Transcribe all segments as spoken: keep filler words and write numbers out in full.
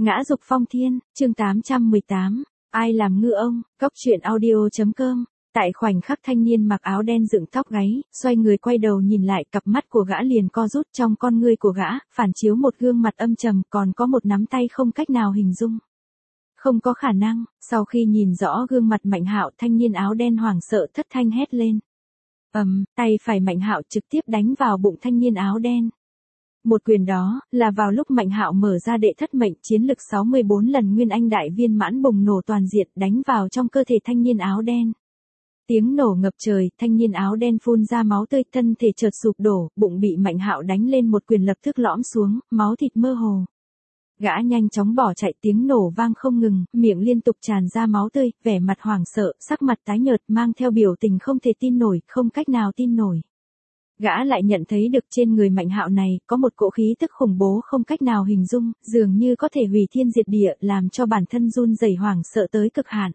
Ngã dục phong thiên, chương tám trăm mười tám, ai làm ngư ông, cóc truyện audio.com. Tại khoảnh khắc thanh niên mặc áo đen dựng tóc gáy, xoay người quay đầu nhìn lại, cặp mắt của gã liền co rút, trong con ngươi của gã, phản chiếu một gương mặt âm trầm, còn có một nắm tay không cách nào hình dung. Không có khả năng. Sau khi nhìn rõ gương mặt Mạnh Hạo, thanh niên áo đen hoảng sợ thất thanh hét lên. Ầm, um, tay phải Mạnh Hạo trực tiếp đánh vào bụng thanh niên áo đen. Một quyền đó, là vào lúc Mạnh Hạo mở ra đệ thất mệnh chiến lực sáu mươi bốn lần nguyên anh đại viên mãn bùng nổ toàn diện, đánh vào trong cơ thể thanh niên áo đen. Tiếng nổ ngập trời, thanh niên áo đen phun ra máu tươi, thân thể chợt sụp đổ, bụng bị Mạnh Hạo đánh lên một quyền lập tức lõm xuống, máu thịt mơ hồ. Gã nhanh chóng bỏ chạy, tiếng nổ vang không ngừng, miệng liên tục tràn ra máu tươi, vẻ mặt hoảng sợ, sắc mặt tái nhợt, mang theo biểu tình không thể tin nổi, không cách nào tin nổi. Gã lại nhận thấy được trên người Mạnh Hạo này, có một cỗ khí tức khủng bố không cách nào hình dung, dường như có thể hủy thiên diệt địa, làm cho bản thân run rẩy hoảng sợ tới cực hạn.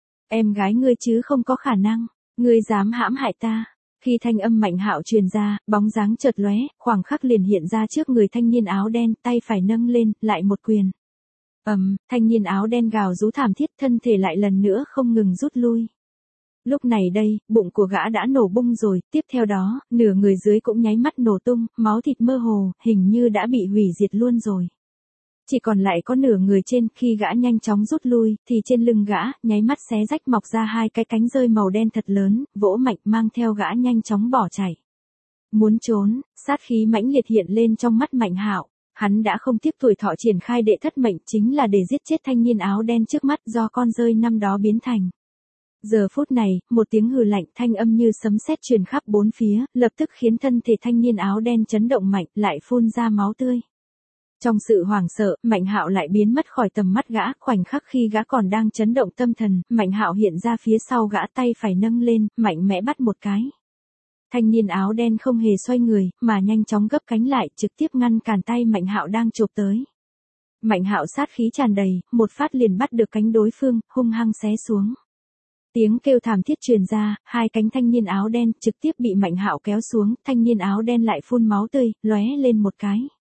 Em gái ngươi chứ không có khả năng, ngươi dám hãm hại ta. Khi thanh âm Mạnh Hạo truyền ra, bóng dáng chợt lóe, khoảng khắc liền hiện ra trước người thanh niên áo đen, tay phải nâng lên, lại một quyền. Ầm, um, thanh niên áo đen gào rú thảm thiết, thân thể lại lần nữa không ngừng rút lui. Lúc này đây, bụng của gã đã nổ bung rồi, tiếp theo đó, nửa người dưới cũng nháy mắt nổ tung, máu thịt mơ hồ, hình như đã bị hủy diệt luôn rồi. Chỉ còn lại có nửa người trên, khi gã nhanh chóng rút lui, thì trên lưng gã, nháy mắt xé rách mọc ra hai cái cánh rơi màu đen thật lớn, vỗ mạnh mang theo gã nhanh chóng bỏ chạy. Muốn trốn, sát khí mãnh liệt hiện lên trong mắt Mạnh Hạo, hắn đã không tiếc tuổi thọ triển khai đệ thất mệnh chính là để giết chết thanh niên áo đen trước mắt do con rơi năm đó biến thành. Giờ phút này, một tiếng hừ lạnh thanh âm như sấm sét truyền khắp bốn phía, lập tức khiến thân thể thanh niên áo đen chấn động mạnh, lại phun ra máu tươi. Trong sự hoảng sợ, Mạnh Hạo lại biến mất khỏi tầm mắt gã, khoảnh khắc khi gã còn đang chấn động tâm thần, Mạnh Hạo hiện ra phía sau gã, tay phải nâng lên, mạnh mẽ bắt một cái. Thanh niên áo đen không hề xoay người, mà nhanh chóng gấp cánh lại, trực tiếp ngăn cản tay Mạnh Hạo đang chộp tới. Mạnh Hạo sát khí tràn đầy, một phát liền bắt được cánh đối phương, hung hăng xé xuống. Tiếng kêu thảm thiết truyền ra, hai cánh thanh niên áo đen trực tiếp bị Mạnh Hạo kéo xuống, thanh niên áo đen lại phun máu tươi, lóe lên một cái.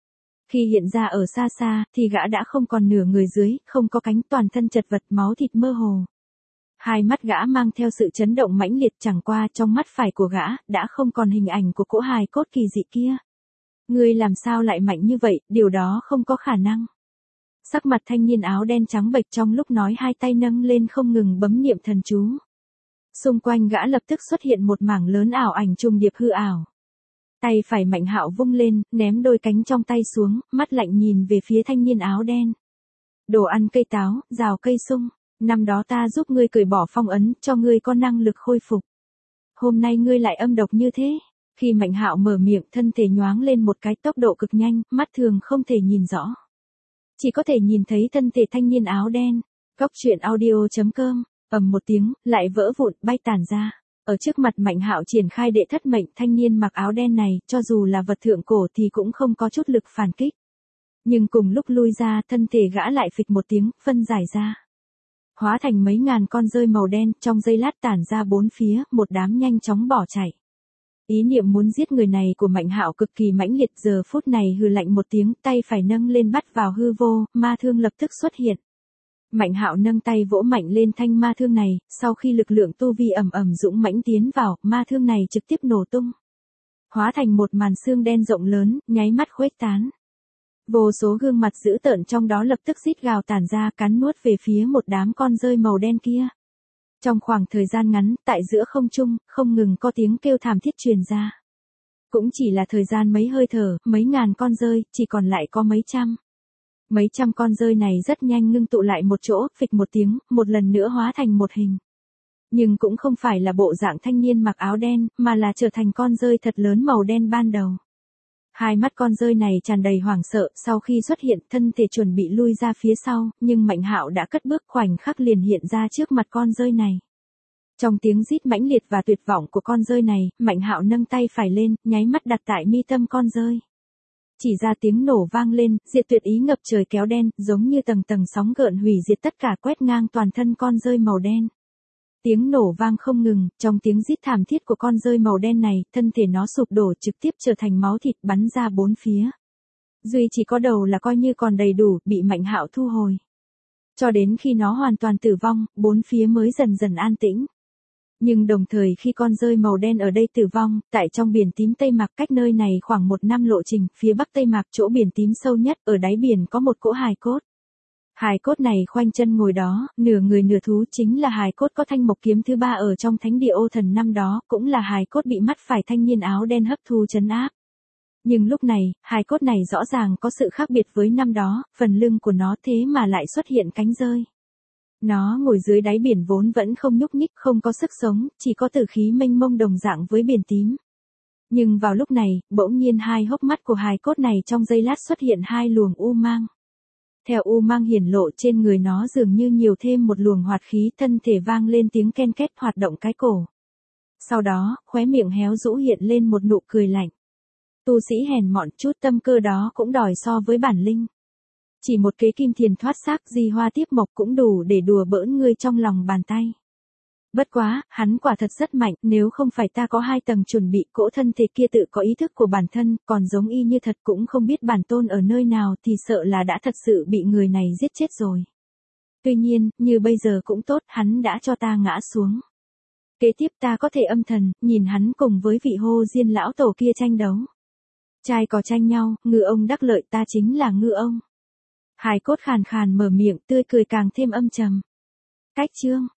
Khi hiện ra ở xa xa, thì gã đã không còn nửa người dưới, không có cánh, toàn thân chật vật, máu thịt mơ hồ. Hai mắt gã mang theo sự chấn động mãnh liệt, chẳng qua trong mắt phải của gã, đã không còn hình ảnh của cỗ hài cốt kỳ dị kia. Ngươi làm sao lại mạnh như vậy, điều đó không có khả năng. Sắc mặt thanh niên áo đen trắng bệch, trong lúc nói hai tay nâng lên không ngừng bấm niệm thần chú. Xung quanh gã lập tức xuất hiện một mảng lớn ảo ảnh trùng điệp hư ảo. Tay phải Mạnh Hạo vung lên, ném đôi cánh trong tay xuống, mắt lạnh nhìn về phía thanh niên áo đen. Đồ ăn cây táo, rào cây sung, năm đó ta giúp ngươi cởi bỏ phong ấn, cho ngươi có năng lực khôi phục. Hôm nay ngươi lại âm độc như thế. Khi Mạnh Hạo mở miệng, thân thể nhoáng lên một cái, tốc độ cực nhanh, mắt thường không thể nhìn rõ. Chỉ có thể nhìn thấy thân thể thanh niên áo đen. Cóc truyện audio.com, ầm một tiếng, lại vỡ vụn, bay tản ra. Ở trước mặt Mạnh Hạo triển khai đệ thất mệnh, thanh niên mặc áo đen này, cho dù là vật thượng cổ thì cũng không có chút lực phản kích. Nhưng cùng lúc lui ra, thân thể gã lại phịch một tiếng, phân giải ra. Hóa thành mấy ngàn con rơi màu đen, trong giây lát tản ra bốn phía, một đám nhanh chóng bỏ chạy. Ý niệm muốn giết người này của Mạnh Hạo cực kỳ mãnh liệt, giờ phút này hừ lạnh một tiếng, tay phải nâng lên bắt vào hư vô, ma thương lập tức xuất hiện. Mạnh Hạo nâng tay vỗ mạnh lên thanh ma thương này, sau khi lực lượng tu vi ầm ầm dũng mãnh tiến vào, ma thương này trực tiếp nổ tung. Hóa thành một màn xương đen rộng lớn, nháy mắt khuếch tán. Vô số gương mặt dữ tợn trong đó lập tức rít gào tản ra, cắn nuốt về phía một đám con rơi màu đen kia. Trong khoảng thời gian ngắn, tại giữa không trung, không ngừng có tiếng kêu thảm thiết truyền ra. Cũng chỉ là thời gian mấy hơi thở, mấy ngàn con rơi, chỉ còn lại có mấy trăm. Mấy trăm con rơi này rất nhanh ngưng tụ lại một chỗ, phịch một tiếng, một lần nữa hóa thành một hình. Nhưng cũng không phải là bộ dạng thanh niên mặc áo đen, mà là trở thành con rơi thật lớn màu đen ban đầu. Hai mắt con rơi này tràn đầy hoảng sợ, sau khi xuất hiện, thân thể chuẩn bị lui ra phía sau, nhưng Mạnh Hạo đã cất bước, khoảnh khắc liền hiện ra trước mặt con rơi này. Trong tiếng rít mãnh liệt và tuyệt vọng của con rơi này, Mạnh Hạo nâng tay phải lên, nháy mắt đặt tại mi tâm con rơi. Chỉ ra tiếng nổ vang lên, diệt tuyệt ý ngập trời kéo đen, giống như tầng tầng sóng gợn hủy diệt tất cả, quét ngang toàn thân con rơi màu đen. Tiếng nổ vang không ngừng, trong tiếng rít thảm thiết của con rơi màu đen này, thân thể nó sụp đổ trực tiếp trở thành máu thịt bắn ra bốn phía. Duy chỉ có đầu là coi như còn đầy đủ, bị Mạnh Hạo thu hồi. Cho đến khi nó hoàn toàn tử vong, bốn phía mới dần dần an tĩnh. Nhưng đồng thời khi con rơi màu đen ở đây tử vong, tại trong biển tím Tây Mạc cách nơi này khoảng một năm lộ trình, phía bắc Tây Mạc chỗ biển tím sâu nhất, ở đáy biển có một cỗ hài cốt. Hài cốt này khoanh chân ngồi đó, nửa người nửa thú, chính là hài cốt có thanh mộc kiếm thứ ba ở trong thánh địa Ô Thần năm đó, cũng là hài cốt bị mắt phải thanh niên áo đen hấp thu trấn áp. Nhưng lúc này, hài cốt này rõ ràng có sự khác biệt với năm đó, phần lưng của nó thế mà lại xuất hiện cánh rơi. Nó ngồi dưới đáy biển vốn vẫn không nhúc nhích, không có sức sống, chỉ có tử khí mênh mông đồng dạng với biển tím. Nhưng vào lúc này, bỗng nhiên hai hốc mắt của hài cốt này trong giây lát xuất hiện hai luồng u mang. Theo u mang hiển lộ trên người nó dường như nhiều thêm một luồng hoạt khí, thân thể vang lên tiếng ken két hoạt động cái cổ. Sau đó, khóe miệng héo rũ hiện lên một nụ cười lạnh. Tu sĩ hèn mọn, chút tâm cơ đó cũng đòi so với bản linh. Chỉ một kế kim thiền thoát xác di hoa tiếp mộc cũng đủ để đùa bỡn ngươi trong lòng bàn tay. Bất quá, hắn quả thật rất mạnh, nếu không phải ta có hai tầng chuẩn bị, cỗ thân thể kia tự có ý thức của bản thân, còn giống y như thật cũng không biết bản tôn ở nơi nào thì sợ là đã thật sự bị người này giết chết rồi. Tuy nhiên, như bây giờ cũng tốt, hắn đã cho ta ngã xuống. Kế tiếp ta có thể âm thầm, nhìn hắn cùng với vị Hô Diên lão tổ kia tranh đấu. Trai cò tranh nhau, ngư ông đắc lợi, ta chính là ngư ông. Hài cốt khàn khàn mở miệng, tươi cười càng thêm âm trầm. Cách chương